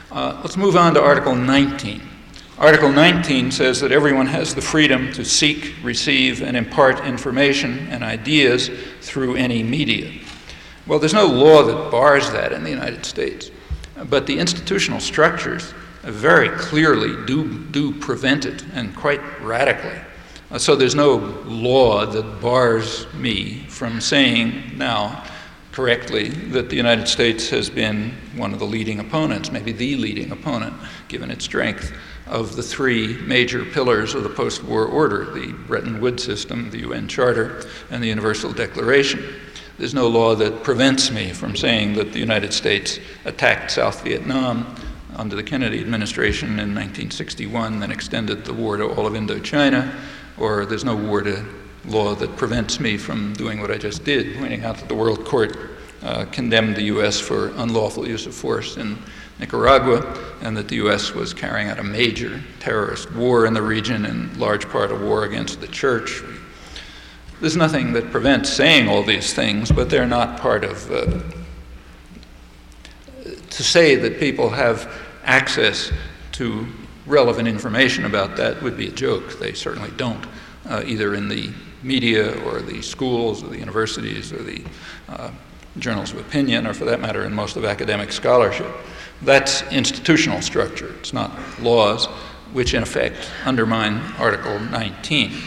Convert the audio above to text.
Let's move on to Article 19. Article 19 says that everyone has the freedom to seek, receive, and impart information and ideas through any media. Well, there's no law that bars that in the United States, but the institutional structures very clearly do prevent it, and quite radically. So there's no law that bars me from saying now correctly that the United States has been one of the leading opponents, maybe the leading opponent, given its strength, of the three major pillars of the post-war order: the Bretton Woods system, the UN Charter, and the Universal Declaration. There's no law that prevents me from saying that the United States attacked South Vietnam under the Kennedy administration in 1961, then extended the war to all of Indochina, or there's no law that prevents me from doing what I just did, pointing out that the World Court condemned the U.S. for unlawful use of force in Nicaragua, and that the U.S. was carrying out a major terrorist war in the region, in large part a war against the church. There's nothing that prevents saying all these things, but they're not part of... To say that people have access to relevant information about that would be a joke. They certainly don't, either in the media or the schools or the universities or the journals of opinion, or for that matter in most of academic scholarship. That's institutional structure. It's not laws which in effect undermine Article 19.